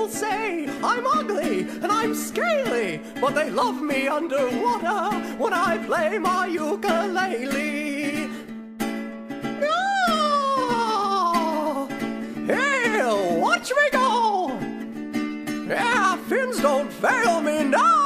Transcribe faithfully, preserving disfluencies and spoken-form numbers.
say I'm ugly and I'm scaly, but they love me underwater when I play my ukulele. Ah! Hey, watch me go! Yeah, fins don't fail me now!